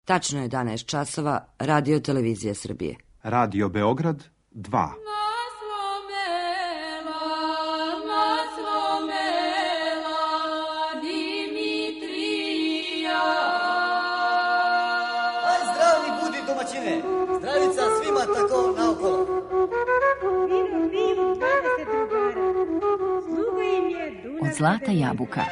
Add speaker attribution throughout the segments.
Speaker 1: Tačno je 11 časova, Radio Televizija Srbije.
Speaker 2: Radio Beograd 2.
Speaker 3: Zdravica svima tako naokolo.
Speaker 4: Od zlata jabuka.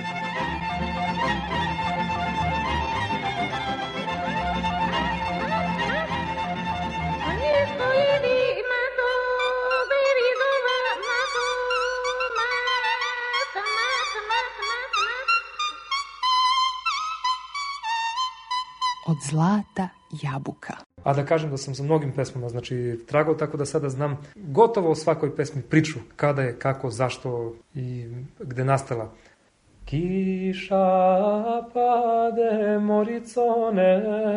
Speaker 4: Od zlata jabuka.
Speaker 5: A da kažem da sam sa mnogim pesmama, tragao, tako da sada znam gotovo o svakoj pesmi priču, kada je, kako, zašto i gde nastala. Kiša pade moricone,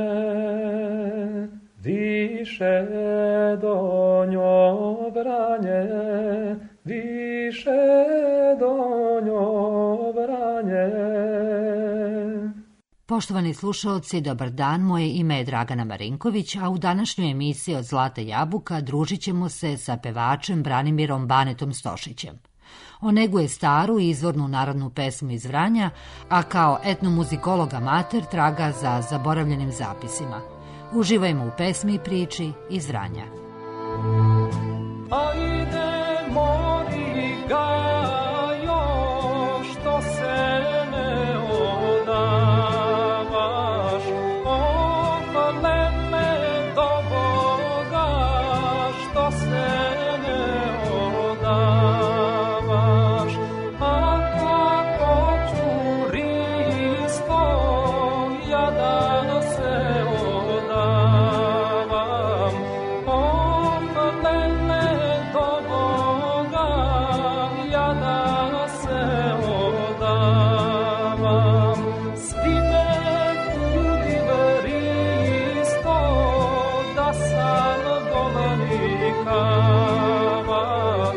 Speaker 5: više do njo branje, više do njo branje.
Speaker 6: Poštovani slušaoci, dobar dan, moje ime je Dragana Marinković, a u današnjoj emisiji Od zlata jabuka družit ćemo se sa pevačem Branimirom Banetom Stošićem. On neguje staru i izvornu narodnu pesmu iz Vranja, a kao etnomuzikolog amater traga za zaboravljenim zapisima. Uživajmo u pesmi i priči iz Vranja.
Speaker 5: Ajde, mori gajo, što se ne odavaš, opalene do Boga, što se ne odavaš, a kako čuristo, ja da se odavam, opalene do Boga, ja da se odavam. Svi me kudi vristo, da sam dolanikava,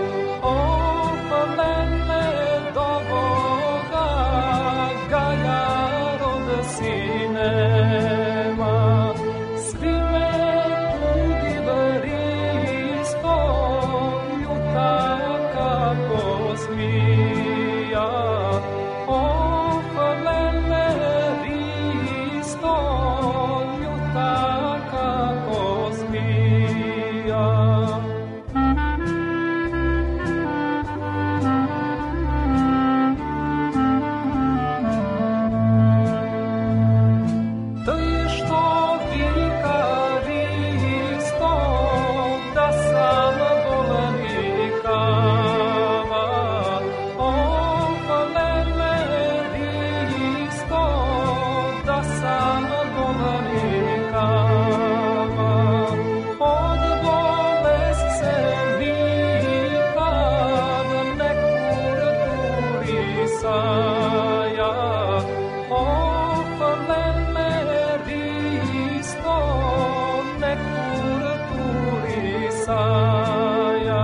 Speaker 5: opalene do Boga, gaja rod sinema. Svi me kudi vristo, ljuta kako zmija, opalene risto, ljuta kako zmija. Ty što vika risto, da sam dolanikava, opalene risto, da sam dolanikava. Od bolest se nikad ne kurturisaja, opalene risto, ne kurturisaja.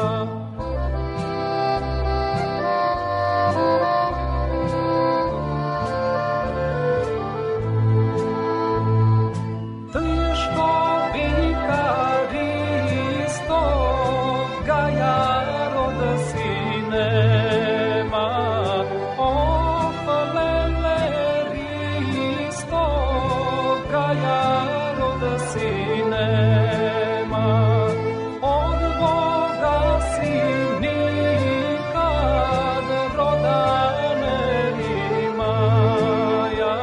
Speaker 5: Ty što vika risto, gaja rod sinema, opalene risto, gaja rod sinema. Od Boga si nikad roda ne imaja,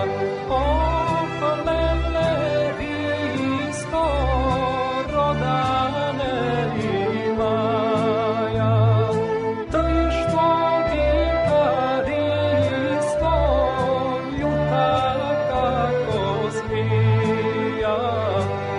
Speaker 5: opalene risto, roda ne imaja. Ty što vika risto, ljuta kako zmija,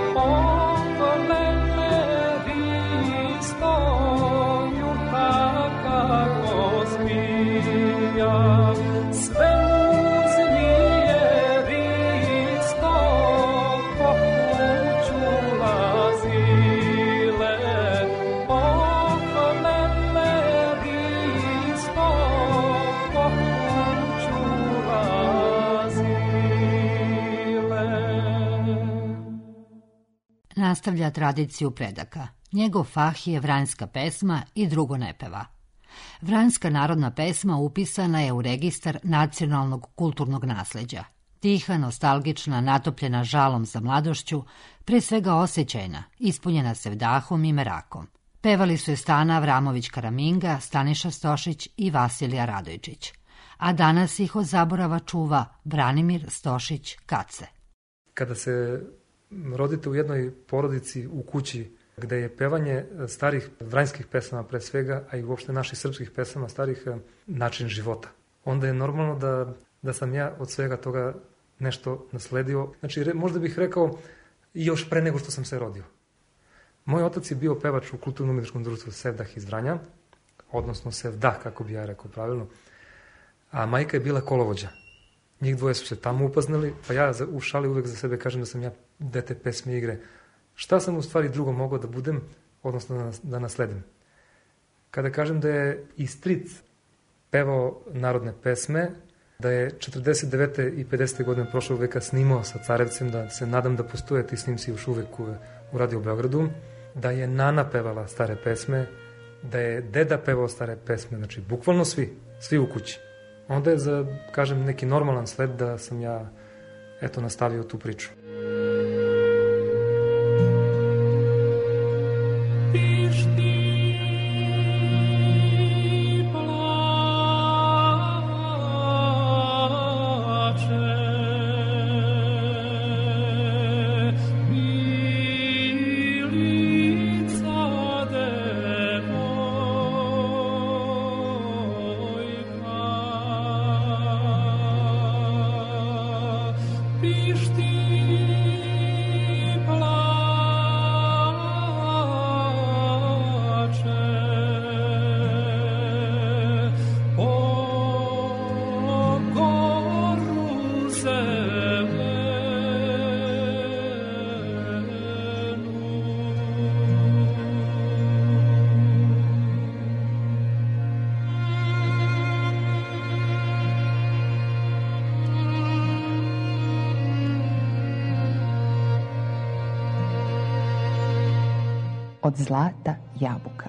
Speaker 6: nastavlja tradiciju predaka. Njegov fah je vranjska pesma i drugo ne peva. Vranjska narodna pesma upisana je u registar nacionalnog kulturnog nasleđa. Tiha, nostalgična, natopljena žalom za mladošću, pre svega osjećajna, ispunjena sevdahom i merakom. Pevali su je Stana Avramović Karaminga, Staniša Stošić i Vasilija Radojčić. A danas ih od zaborava čuva Branimir Stošić Kace.
Speaker 5: Kada se rodite u jednoj porodici u kući gde je pevanje starih vranjskih pesama pre svega, a i uopšte naših srpskih pesama starih način života, onda je normalno da sam ja od svega toga nešto nasledio. Znači, možda bih rekao i još pre nego što sam se rodio. Moj otac je bio pevač u kulturno-umjetničkom društvu Sevdah iz Vranja, odnosno Sevdah, kako bi ja rekao pravilno, a majka je bila kolovođa. Njih dvoje su se tamo upoznali, pa ja u šali uvek za sebe kažem da sam ja dete pesme i igre. Šta sam u stvari drugo mogao da budem, odnosno da nasledim? Kada kažem da je i stric pevao narodne pesme, da je 49. i 50. godine prošlog veka snimao sa Carevcem, da se nadam da postoje ti snimci još uvek u Radio Beogradu, da je nana pevala stare pesme, da je deda pevao stare pesme, znači bukvalno svi u kući. Onda je za, kažem, neki normalan sled da sam ja, nastavio tu priču.
Speaker 4: Od zlata jabuka.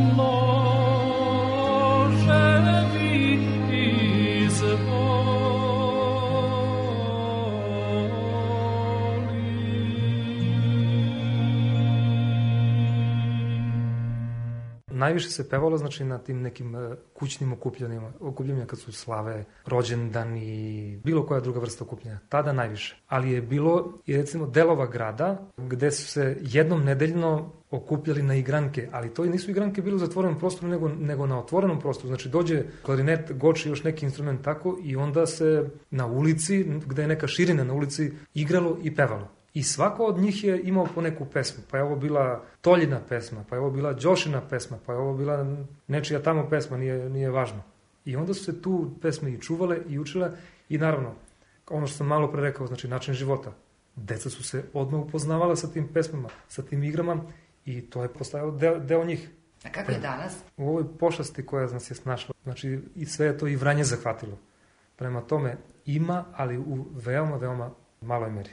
Speaker 5: Najviše se pevalo, znači, na tim nekim kućnim okupljanjima kad su slave, rođendani, bilo koja druga vrsta okupljanja. Tada najviše. Ali je bilo i recimo delova grada gde su se jednom nedeljno okupljali na igranke, ali to nisu igranke bile u zatvorenom prostoru, nego na otvorenom prostoru. Znači, dođe klarinet, goč i još neki instrument tako i onda se na ulici, gde je neka širina na ulici, igralo i pevalo. I svako od njih je imao po neku pesmu. Pa je ovo bila Toljina pesma, pa je ovo bila Đošina pesma, pa je ovo bila nečija tamo pesma, nije važno. I onda su se tu pesme i čuvale i učile i naravno, ono što sam malo pre rekao, znači način života. Deca su se odmah upoznavala sa tim pesmama, sa tim igrama i to je postajao deo njih.
Speaker 1: A kako je danas?
Speaker 5: U ovoj pošasti koja nas je snašla, znači i sve je to i Vranje zahvatilo. Prema tome ima, ali u veoma, veoma maloj meri.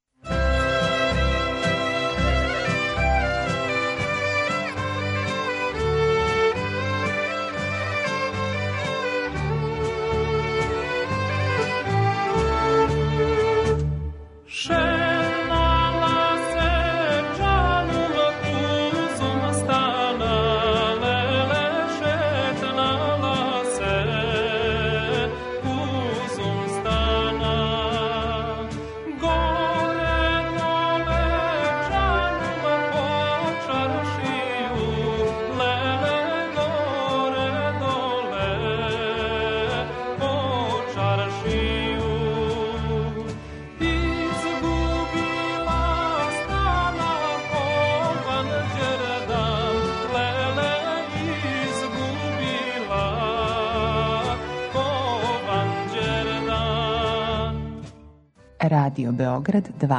Speaker 4: Radio Beograd 2.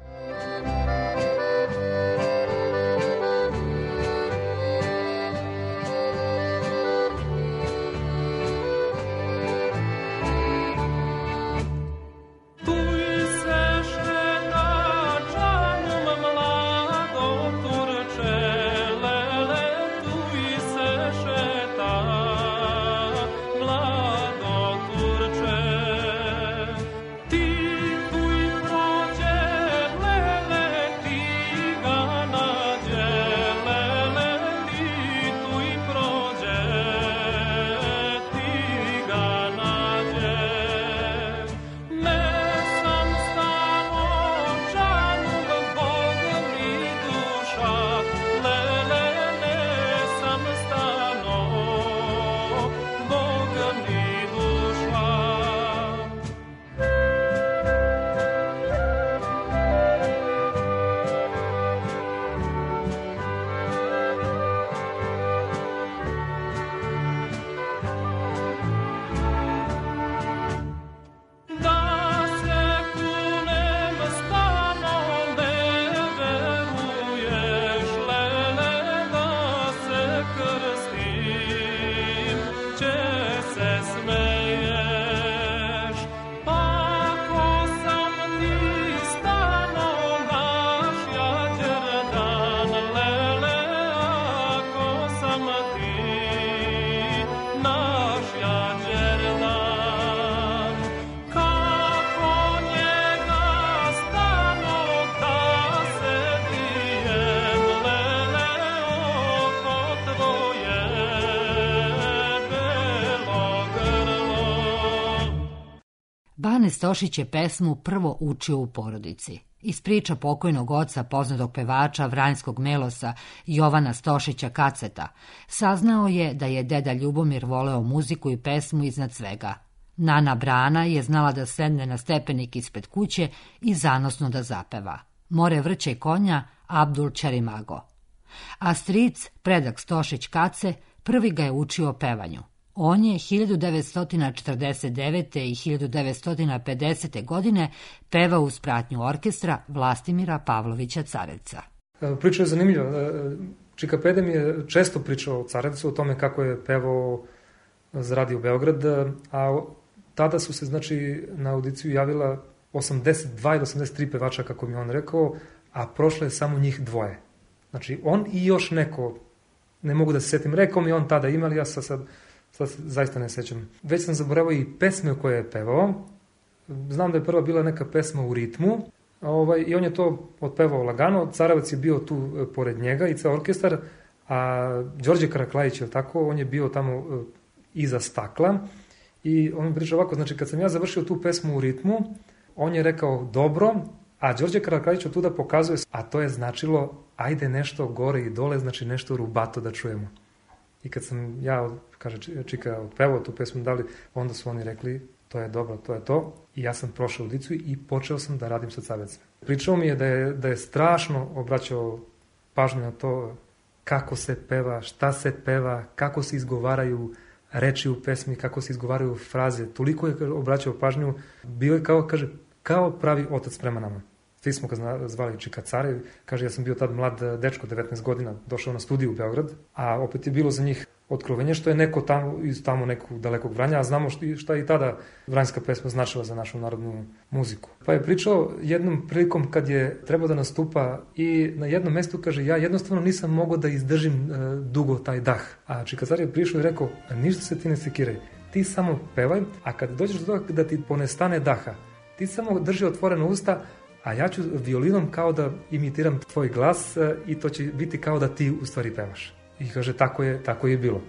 Speaker 6: Bane Stošić je pesmu prvo učio u porodici. Iz priča pokojnog oca, poznatog pevača vranjskog Melosa Jovana Stošića Kaceta, saznao je da je deda Ljubomir voleo muziku i pesmu iznad svega. Nana Brana je znala da sedne na stepenik ispred kuće i zanosno da zapeva. More vrće konja, Abdul Čerimago. A stric, predak Stošić Kace, prvi ga je učio o pevanju. On je 1949. i 1950. godine pevao uz pratnju orkestra Vlastimira Pavlovića Carevca.
Speaker 5: Priča je zanimljiva. Čika Pede mi je često pričao o Carevcu, o tome kako je pevao za Radio Beograd, a tada su se, znači, na audiciju javila 82 ili 83 pevača, kako mi on rekao, a prošlo je samo njih dvoje. Znači, on i još neko ne mogu da se setim. Rekao mi on tada ima, ali ja sad zaista ne sećam. Već sam zaboravio i pesme koje je pevao. Znam da je prva bila neka pesma u ritmu, i on je to otpevao lagano. Carevac je bio tu pored njega i ceo orkestar, a Đorđe Karaklajić, tako, on je bio tamo iza stakla i on mi priča ovako, znači kad sam ja završio tu pesmu u ritmu, on je rekao dobro, a Đorđe Karaklajić od tuda pokazuje, a to je značilo ajde nešto gore i dole, znači nešto rubato da čujemo. I kad sam ja, kaže Čika, otpevao tu pesmu dali, onda su oni rekli to je dobro, to je to. I ja sam prošao audiciju i počeo sam da radim sa Carevcem. Pričao mi je da je strašno obraćao pažnju na to kako se peva, šta se peva, kako se izgovaraju reči u pesmi, kako se izgovaraju fraze. Toliko je obraćao pažnju, bio je kao pravi otac prema nama. Svi smo ga zvali Čika Carev. Kaže, ja sam bio tad mlad dečko, 19 godina, došao na studiju u Beograd, a opet je bilo za njih otkrovenje što je neko iz tamo nekog dalekog Vranja, a znamo šta je i tada vranjska pesma značila za našu narodnu muziku. Pa je pričao jednom prilikom kad je trebao da nastupa i na jednom mestu, kaže, ja jednostavno nisam mogao da izdržim dugo taj dah. A Čika Carev je prišao i rekao, ništa se ti ne sekiraj, ti samo pevaj, a kad dođeš do toga da ti ponestane daha, ti samo drži otvorena usta, a ja ću violinom kao da imitiram tvoj glas i to će biti kao da ti u stvari pevaš. I kaže, tako je bilo.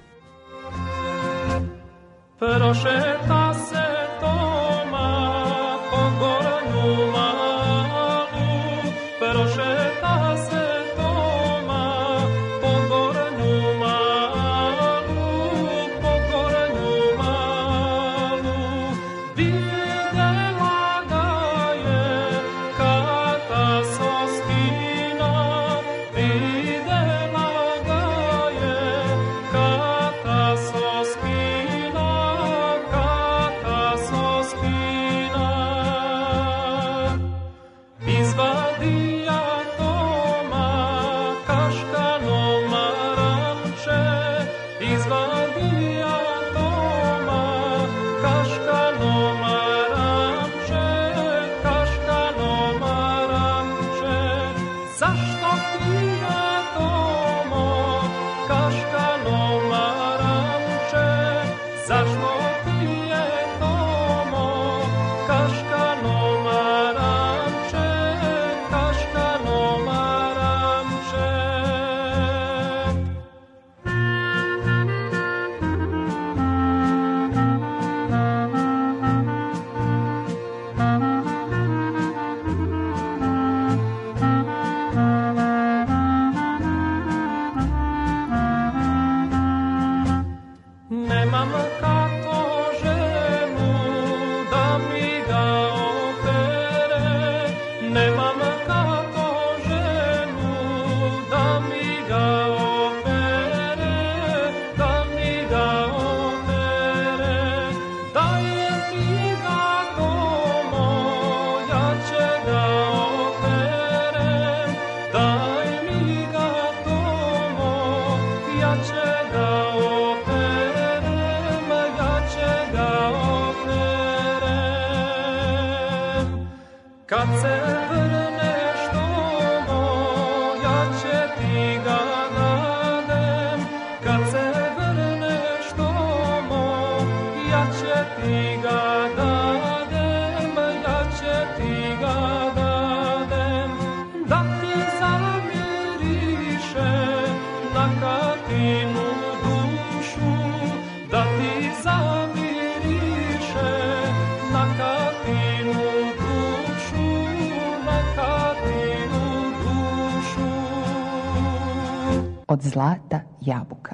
Speaker 7: Prošeta se Toma po gornju malu, prošeta se Toma po gornju malu, po gornju malu. Videla ga je Kata Soskina, videla ga je Kata Soskina, Kata Soskina. Izvadija Toma kaškano maramče, izvadija Toma kaškano maramče, kaškano maramče. Zašto ti je Tomo kaškano maramče, zašto ti je Tomo kaškano maramče, kaškano maramče. Nemam Kato ženu da mi ga opere, nemam Kato ženu da mi ga opere, da mi ga opere. Daj mi ga Tomo, ja će ga operem, daj mi ga Tomo, ja će ga operem, ja će ga operem. Kad se vrneš Tomo, ja će ti ga dadem, kad se vrneš Tomo, ja će ti ga dadem, ja će ti ga dadem. Da ti zamiriše na Katinu dušu, da ti zamiriše na Katinu dušu, na Katinu dušu.
Speaker 4: Od zlata jabuka.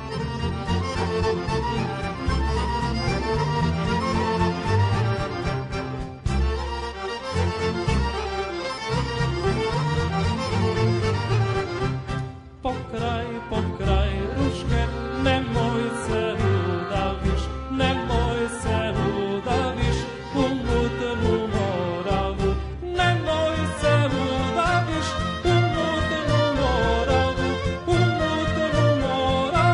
Speaker 7: Pokraj ruške, nemoj se ludaviš, nemoj se ludaviš u mutnu Moravu, nemoj se ludaviš u mutnu Moravu, u mutnu Moravu.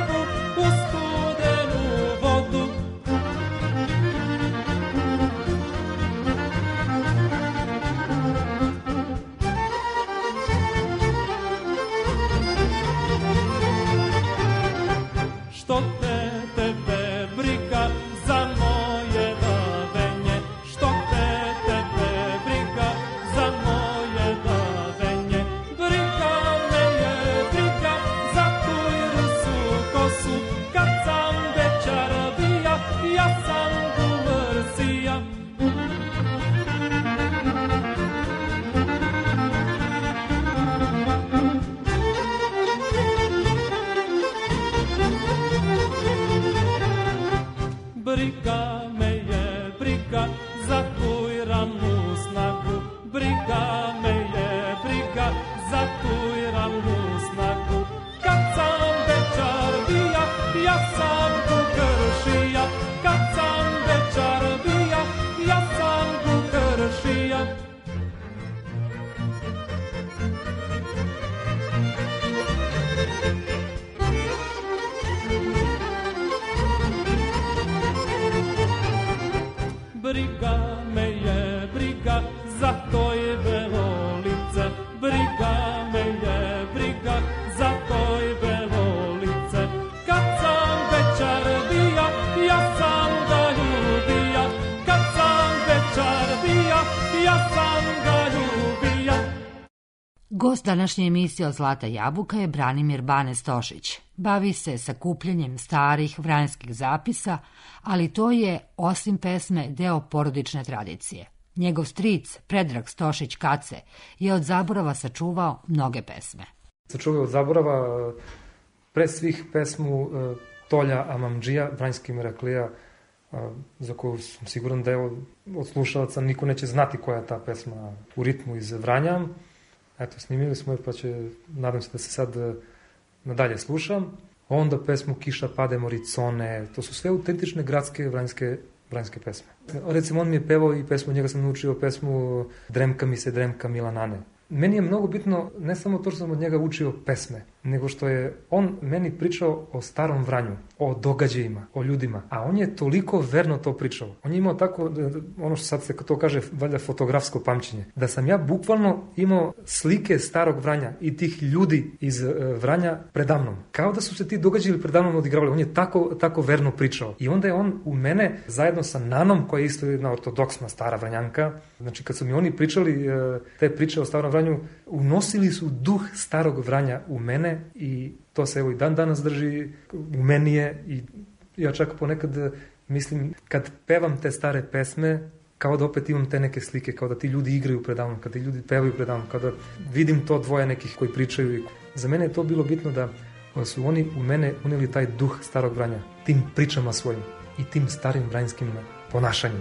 Speaker 7: briga me je briga za tvoje belo lice, briga me je briga za tvoje belo lice. Kad sam večer bija, ja sam ga ljubija, kad sam večer bija, ja sam ga ljubija.
Speaker 6: Gost današnje emisije od Zlata jabuka je Branimir Bane Stošić. Bavi se sakupljanjem starih vranjskih zapisa, ali to je, osim pesme, deo porodične tradicije. Njegov stric, Predrag Stošić Kace, je od zaborava sačuvao mnoge pesme.
Speaker 5: Sačuvao od zaborava pre svih pesmu Tolja Amamdžija, Vranjski Meraklija, za koju sam siguran da je od slušalaca niko neće znati koja je ta pesma u ritmu iz Vranja. Eto, snimili smo je, pa nadam se da se sad nadalje slušam. Onda pesmu Kiša pade moricone, to su sve autentične gradske vranjske pesme. Recimo, on mi je pevao i pesmu, njega sam naučio pesmu Dremka mi se dremka Milanane. Meni je mnogo bitno ne samo to što sam od njega učio pesme, nego što je on meni pričao o starom Vranju, o događajima, o ljudima, a on je toliko verno to pričao. On je imao tako, ono što sad se to kaže, valjda fotografsko pamćenje, da sam ja bukvalno imao slike starog Vranja i tih ljudi iz Vranja predamnom. Kao da su se ti događaji predamnom odigravali. On je tako verno pričao. I onda je on u mene, zajedno sa Nanom, koja je isto jedna ortodoksna stara Vranjanka, znači kad su mi oni pričali te priče o starom Vranju, unosili su duh starog Vranja u mene i to se evo i dan danas drži u meni je i ja čak ponekad mislim kad pevam te stare pesme kao da opet imam te neke slike, kao da ti ljudi igraju predavno, kad ti ljudi pevaju predavno, kao da vidim to dvoje nekih koji pričaju. Za mene je to bilo bitno da su oni u mene unijeli taj duh starog Vranja, tim pričama svojim i tim starim vranjskim ponašanjem.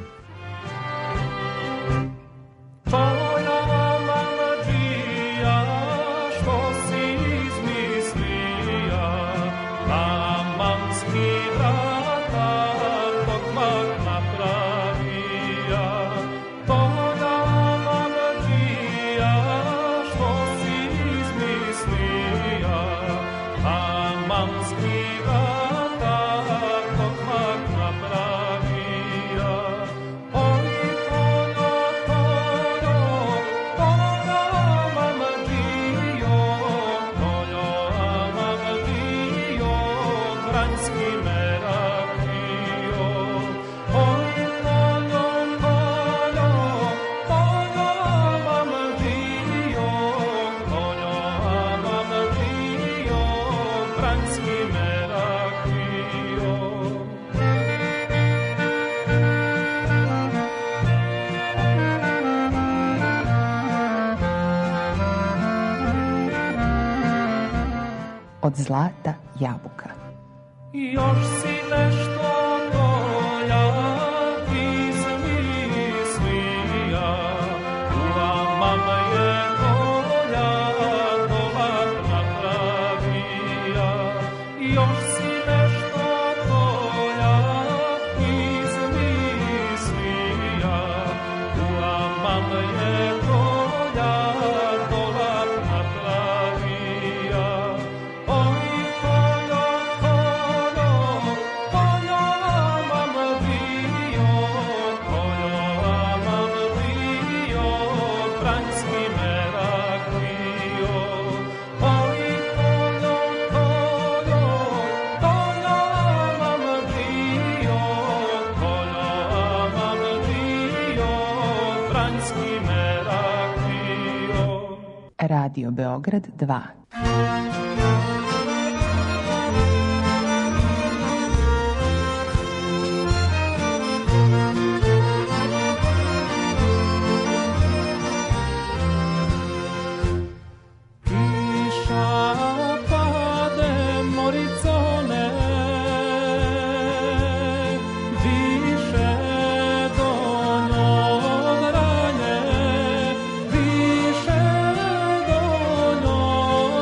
Speaker 4: Od Zlata jabuka.
Speaker 7: Još si nešto Tolja izmislija, ua mama je Tolja dolatna pravija. Još si nešto Tolja izmislija, ua mama je Tolja dolatna pravija.
Speaker 4: Radio Beograd 2.
Speaker 7: Više do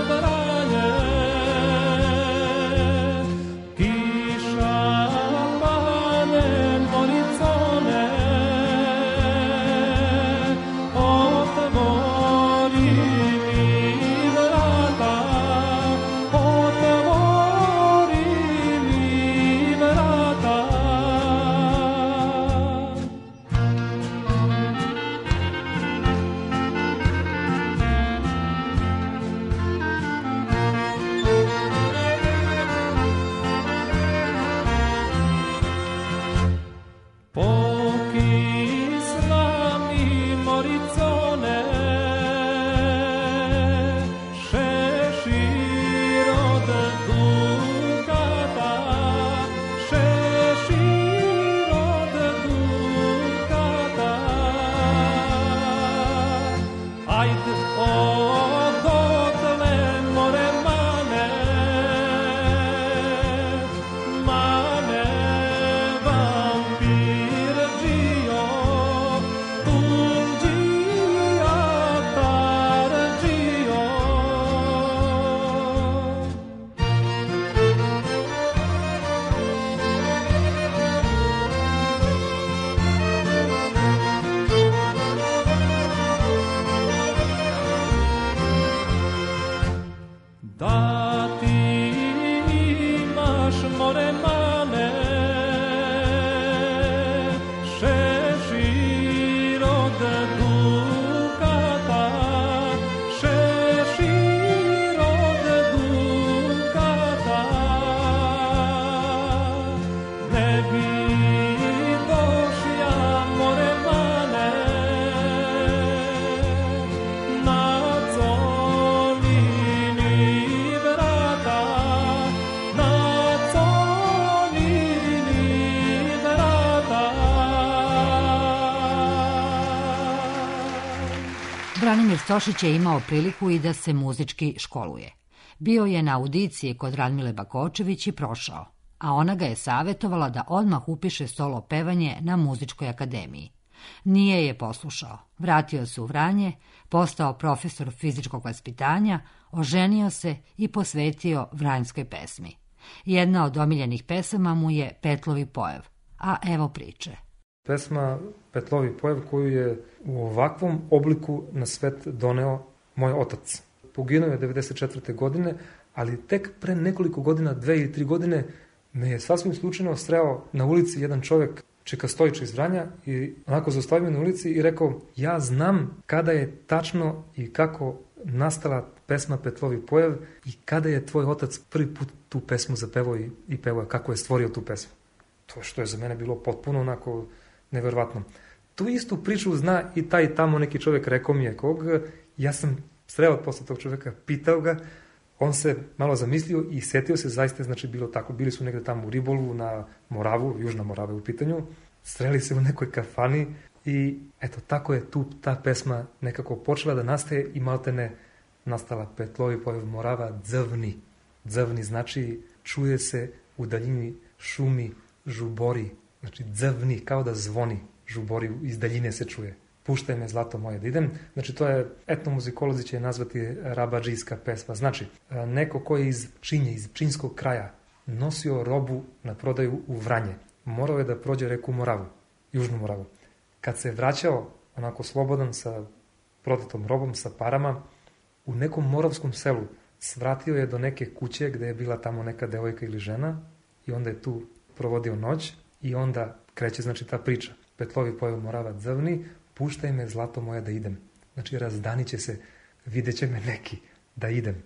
Speaker 6: Branimir Stošić je imao priliku i da se muzički školuje. Bio je na audiciji kod Radmile Bakočević i prošao, a ona ga je savjetovala da odmah upiše solo pevanje na muzičkoj akademiji. Nije je poslušao, vratio se u Vranje, postao profesor fizičkog vaspitanja, oženio se i posvetio vranjskoj pesmi. Jedna od omiljenih pesama mu je Petlovi pojev, a evo priče.
Speaker 5: Pesma Petlovi pojev koju je u ovakvom obliku na svet doneo moj otac. Poginuo je 1994. godine, ali tek pre nekoliko godina, 2 ili 3 godine, me je sasvim slučajno sreo na ulici jedan čovjek, Čeka Stojić iz Vranja, i onako zaustavio na ulici i rekao: ja znam kada je tačno i kako nastala pesma Petlovi pojev i kada je tvoj otac prvi put tu pesmu zapevao i pevao, kako je stvorio tu pesmu. To što je za mene bilo potpuno onako neverovatno. Tu istu priču zna i taj tamo neki čovjek, rekao mi je kog, ja sam sreo posle tog čovjeka, pitao ga, on se malo zamislio i setio se, zaista, znači bilo tako, bili su negde tamo u Ribolu, na Moravu, Južna Morava u pitanju, sreli se u nekoj kafani i eto, tako je tu ta pesma nekako počela da nastaje i maltene nastala Petlovi pojev Morava dzvni. Dzvni znači čuje se u daljini, šumi, žubori, znači dzvni, kao da zvoni, žubori, iz daljine se čuje. Puštaj me zlato moje da idem. Znači to je, etnomuzikolozi će je nazvati rabadžijska pesma. Znači, neko ko je iz Pčinje, iz Pčinjskog kraja, nosio robu na prodaju u Vranje. Morao je da prođe reku Moravu, Južnu Moravu. Kad se vraćao onako slobodan sa prodatom robom, sa parama, u nekom moravskom selu svratio je do neke kuće gde je bila tamo neka devojka ili žena i onda je tu provodio noć i onda kreće, znači, ta priča. Petlovi pojev Morava dzvni, puštaj me zlato moje da idem. Znači, razdanit će se, vidjet će me neki da idem.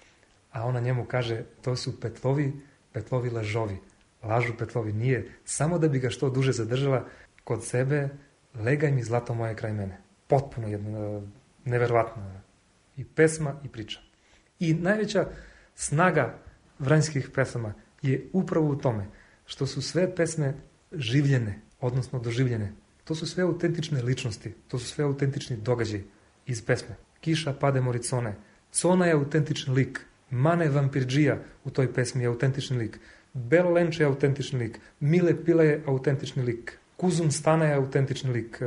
Speaker 5: A ona njemu kaže, to su Petlovi lažovi. Lažu Petlovi, nije. Samo da bi ga što duže zadržala kod sebe, legaj mi zlato moje kraj mene. Potpuno jedna neverovatna i pesma i priča. I najveća snaga vranjskih pesama je upravo u tome što su sve pesme življene, odnosno doživljene. To su sve autentične ličnosti, to su sve autentični događaji iz pesme. Kiša pade moricone, Cona je autentični lik, Mane vampirđija u toj pesmi je autentični lik, Belo Lenče je autentični lik, Mile Pile je autentični lik, Kuzum Stana je autentični lik,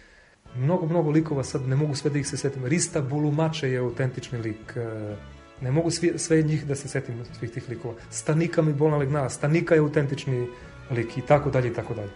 Speaker 5: mnogo likova, sad ne mogu sve da ih se setim, Rista Bulumače je autentični lik, ne mogu sve njih da se setim, svih tih likova, Stanika mi bolna legnava, Stanika je autentični lik i tako dalje i tako dalje.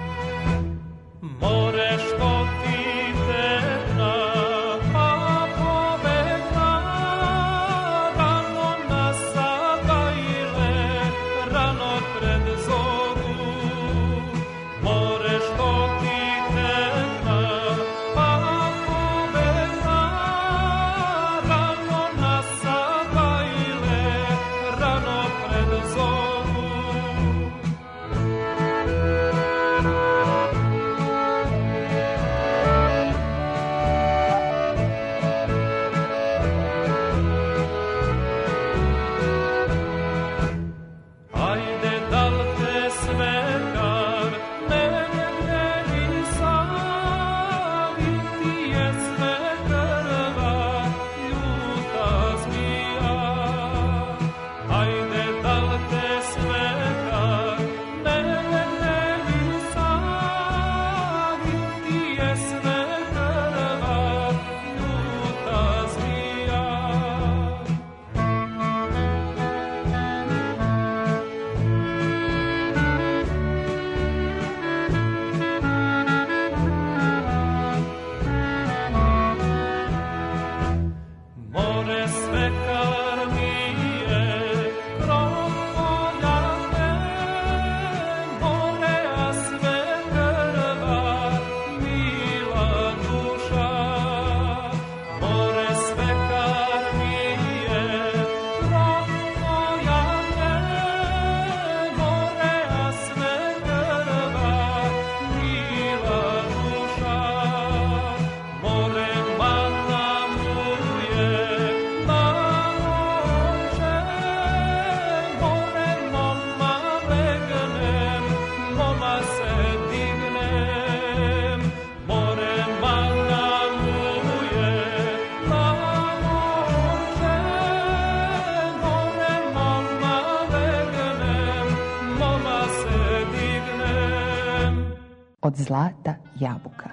Speaker 7: More što ti tena, pa pobegla, rano nasadajle, rano pred zoru. More što ti tena, pa pobegla, rano nasadajle, rano pred zoru. Ajde, dal te
Speaker 4: Od zlata jabuka.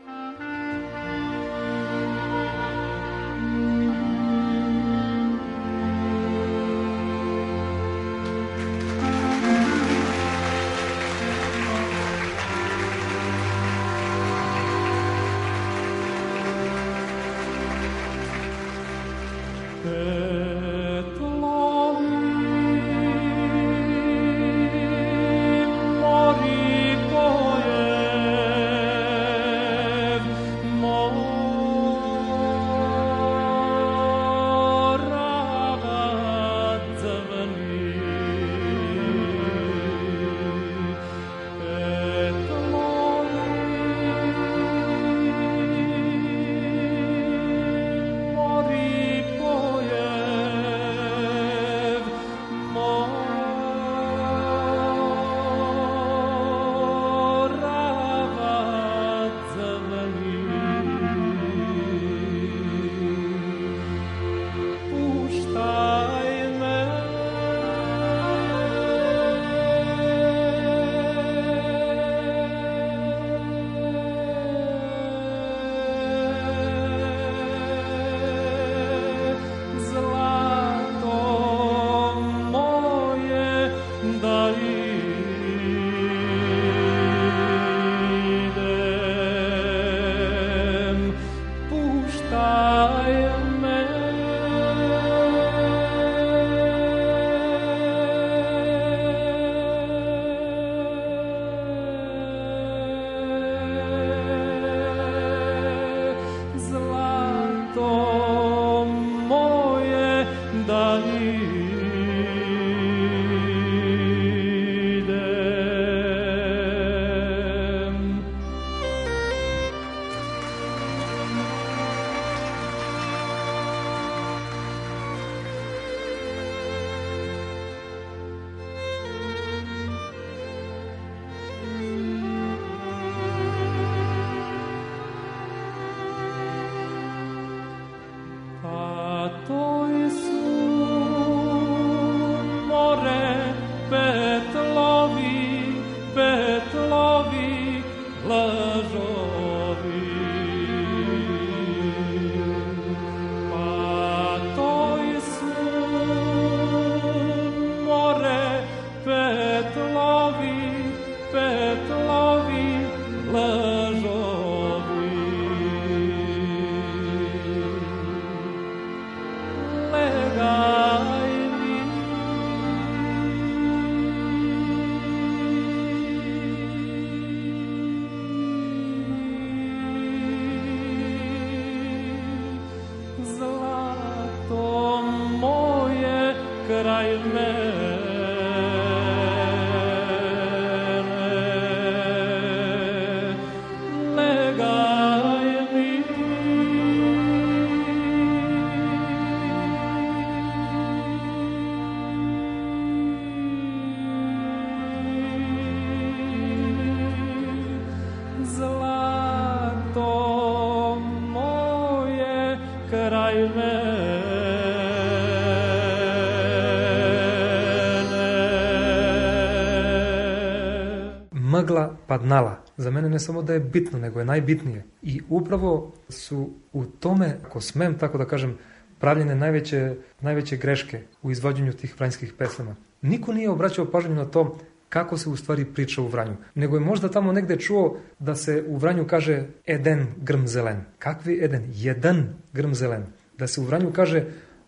Speaker 5: Magla padnala. Za mene ne samo da je bitno, nego je najbitnije. I upravo su u tome, ako smem tako da kažem, pravljene najveće greške u izvođenju tih vranjskih pesama. Niko nije obraćao pažnju na to kako se u stvari priča u Vranju, nego je možda tamo negde čuo da se u Vranju kaže Eden grm zelen. Kakvi Eden? Jedan grm zelen. Da se u Vranju kaže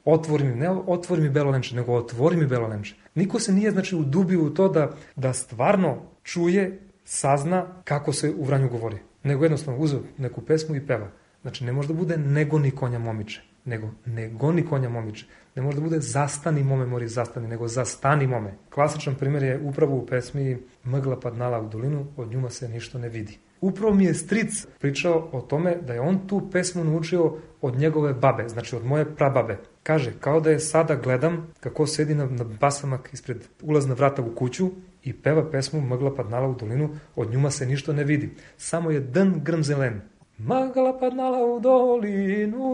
Speaker 5: otvori mi Belolenče, nego otvori mi Belolenče. Niko se nije udubio u to da stvarno čuje, sazna kako se u Vranju govori. Nego jednostavno uzeo neku pesmu i peva. Znači ne može da bude nego ni konja momiče, nego ni konja momiče. Ne može da bude zastani mome mori zastani, nego zastani mome. Klasičan primjer je upravo u pesmi Magla padnala u dolinu, od njuma se ništa ne vidi. Upravo mi je stric pričao o tome da je on tu pesmu naučio od njegove babe, znači od moje prababe. Kaže, kao da je sada gledam kako sedi na basamak ispred ulazna vrata u kuću i peva pesmu Magla padnala u dolinu, od njuma se ništa ne vidi. Samo je dan grm zelen. Magla padnala u dolinu,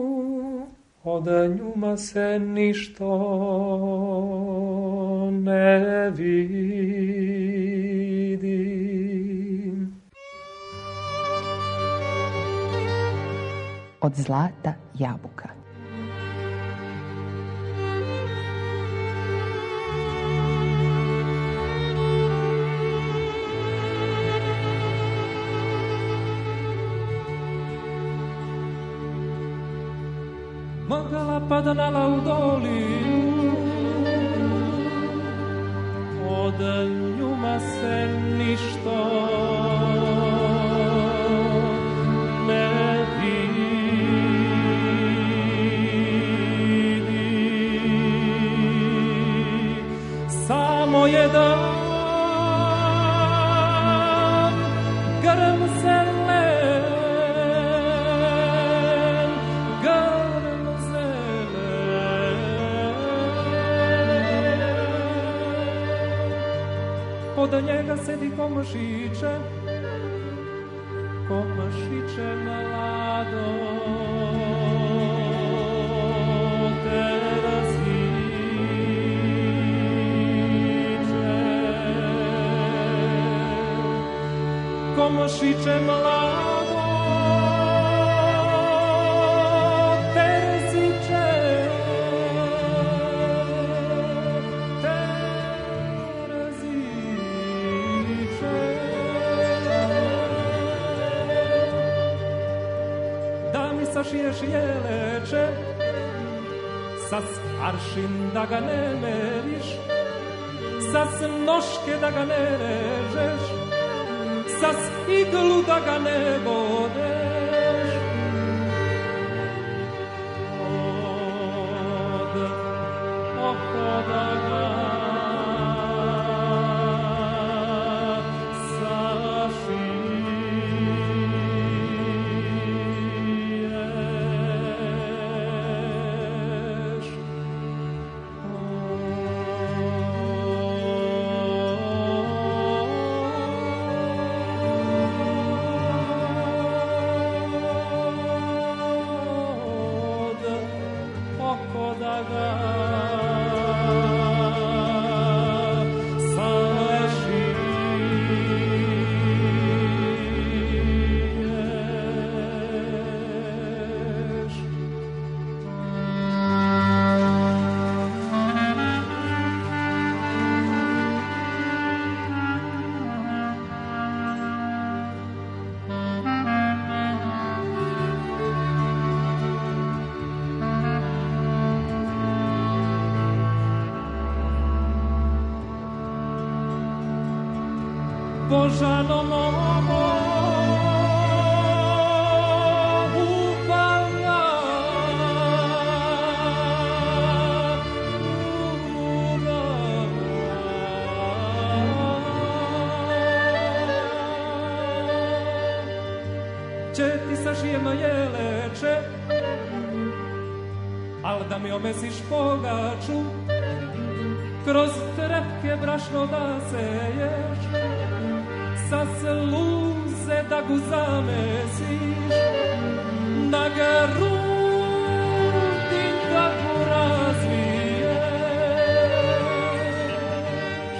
Speaker 5: od njuma se ništa ne vidi.
Speaker 4: od Zlata Jabuka.
Speaker 7: Magala pada na Laudoliju, od njuma se ništo ne vidi. Samo jedan grm zelen, grm zelen. Poda njega sedi komašiće, komašiće mlado, te razviče. Komašiće mlado, te razviče, te razviče. Da mi sašiješ jeleče, sa aršin da ga ne meriš, sa noške da ga ne režeš, sa iglu da ga ne bodeš. Od oko da ga sašiješ. Božano momo upala će ti sašijem jeleče, al da mi omesiš pogaču, kroz trepke brašno da seješ, sa sluze da gu zamesiš, na grudi da gu razviješ.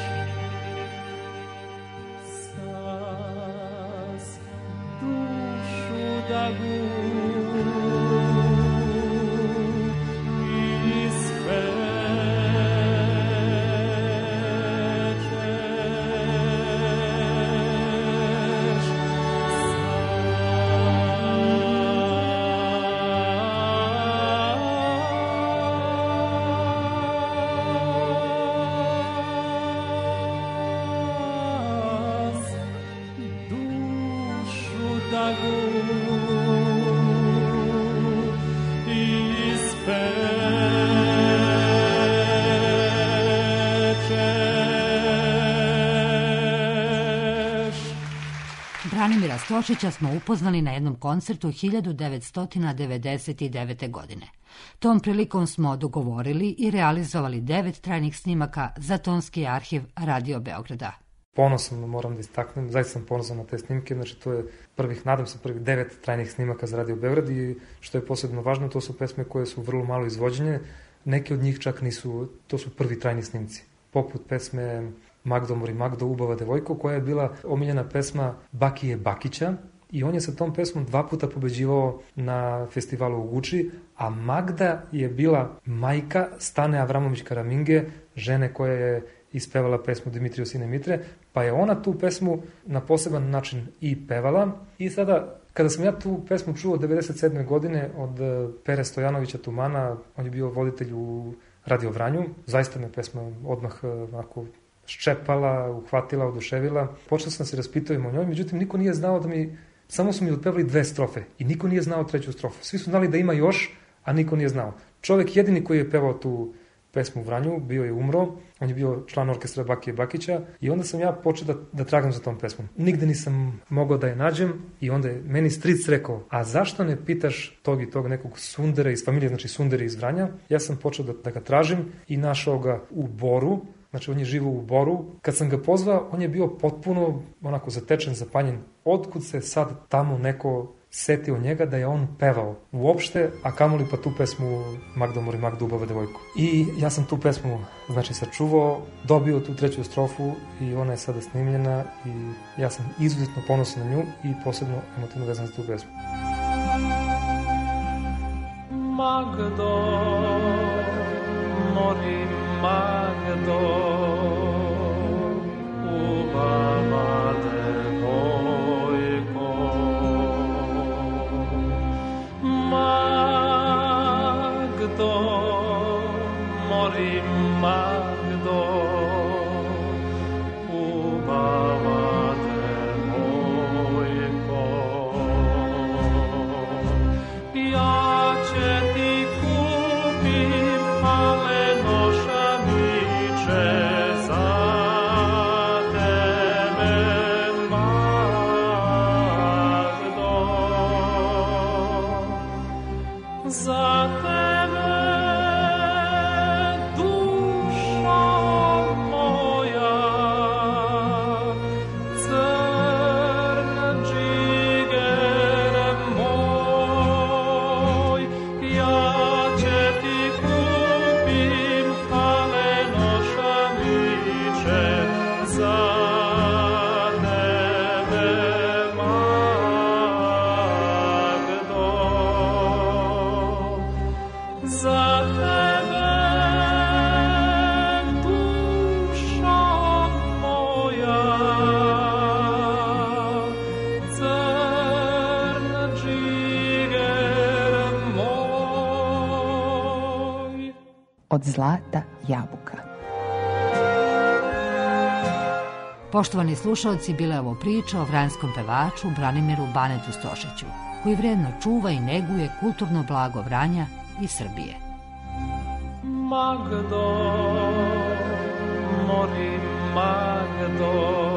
Speaker 7: Sas dušu da gu
Speaker 6: Branimira Stošića smo upoznali na jednom koncertu 1999. godine. Tom prilikom smo dogovorili i realizovali 9 trajnih snimaka za tonski arhiv Radio Beograda.
Speaker 5: Ponosan, moram da istaknem, zaista sam ponosan na te snimke, znači to je nadam se prvih 9 trajnih snimaka za Radio Beograd i što je posebno važno, to su pesme koje su vrlo malo izvođene, neke od njih čak nisu, to su prvi trajni snimci, poput pesme Magdo mori Magdo, Ubava devojko, koja je bila omiljena pesma Bakije Bakića i on je sa tom pesmom 2 puta pobeđivao na festivalu u Guči, a Magda je bila majka Stane Avramović Karaminge, žene koja je ispevala pesmu Dimitriju sine Mitre, pa je ona tu pesmu na poseban način i pevala. I sada, kada sam ja tu pesmu čuo 97. godine od Pere Stojanovića Tumana, on je bio voditelj u Radio Vranju, zaista me pesma odmah onako ščepala, uhvatila, oduševila. Počeo sam se raspitati o njoj, međutim niko nije znao samo su mi otpevali 2 strofe i niko nije znao 3. strofu. Svi su znali da ima još, a niko nije znao. Čovjek jedini koji je pevao tu pesmu u Vranju, bio je umro, on je bio član orkestra Bakije Bakića i onda sam ja počeo da tragam za tom pesmom. Nigde nisam mogao da je nađem i onda je meni stric rekao, a zašto ne pitaš tog i tog nekog Sundera iz familije, znači Sunderi iz Vranja? Ja sam počeo da ga tražim i našao ga u Boru, znači on je živio u Boru. Kad sam ga pozvao, on je bio potpuno onako zatečen, zapanjen. Otkud se sad tamo neko setio njega da je on pevao uopšte, a kamoli pa tu pesmu Magdo mori Magdo ubave devojku. I ja sam tu pesmu znači sačuvao, dobio tu 3. strofu i ona je sada snimljena i ja sam izuzetno ponosan na nju i posebno emotivno vezan za tu pesmu.
Speaker 7: Magdo mori Magdo ubava devojko, Magdo mori Magdo ubava devojko, ja će ti kupim maleno šamiče za tebe, Magdo, za tebe, dušo moja, crna džigere moj, ja će ti kupim haleno šamiče za tebe, Magdo, za tebe, dušo moja, crna džiger moj.
Speaker 4: Od zlata jabuka.
Speaker 6: Poštovani slušalci, bila je ovo priča o vranjskom pevaču Branimiru Banetu Stošiću, koji vredno čuva i neguje kulturno blago Vranja i Srbije.
Speaker 7: Magdo mori Magdo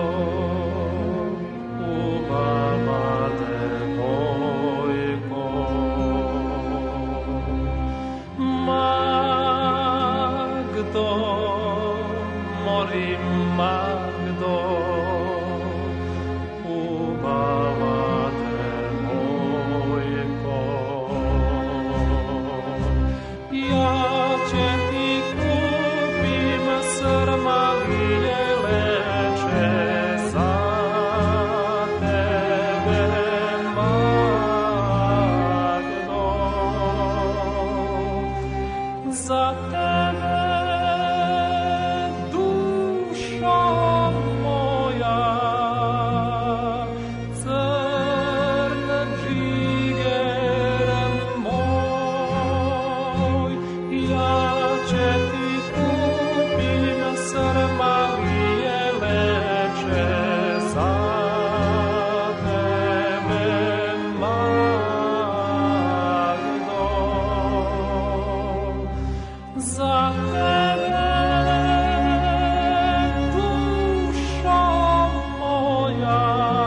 Speaker 7: ubava devojko, Magdo mori Magdo ubava devojko, ja će ti kupim srmavije leče za tebe, Magdo, za tebe, dušo moja, crna džigere moj, ja će ti kupim srmavije leče za tebe, Magdo, za tebe, dušo moja,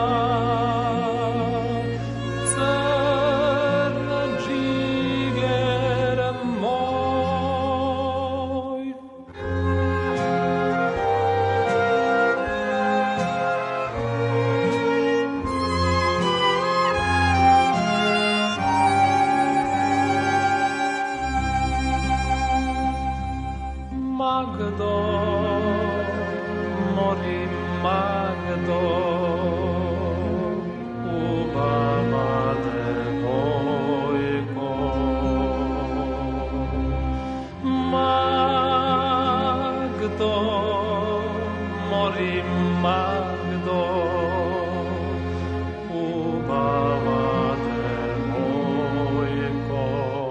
Speaker 7: crna džiger moj. Magdo mori Magdo ubava mori Magdo, ubava devojko.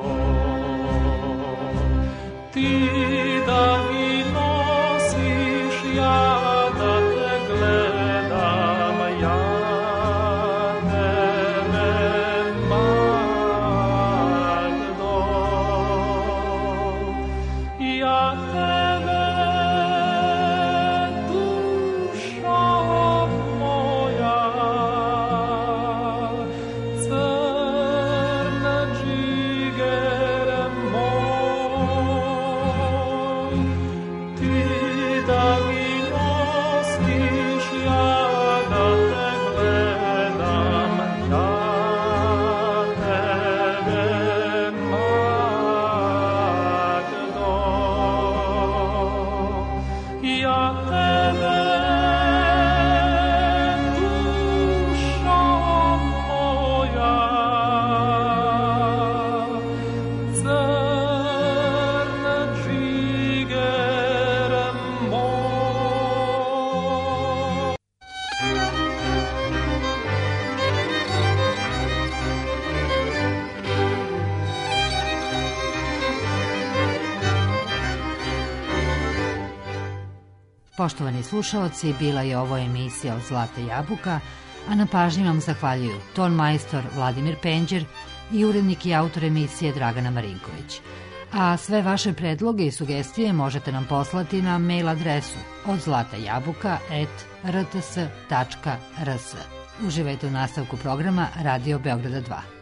Speaker 7: Ti da mi nosiš, ja da te gledam, ja tebe Magdo, ja tebe dušo moja, crna džigere moj, ti da mi nosiš, ja da te gledam, ja tebe Magdo, ja tebe dušo moja, crna džigere moj.
Speaker 6: Poštovani slušaoci, bila je ovo emisija od Zlata jabuka, a na pažnji vam zahvaljuju ton majstor Vladimir Penđer i urednik i autor emisije Dragana Marinković. A sve vaše predloge i sugestije možete nam poslati na mail adresu odzlatajabuka@rts.rs. Uživajte u nastavku programa Radio Beograda 2.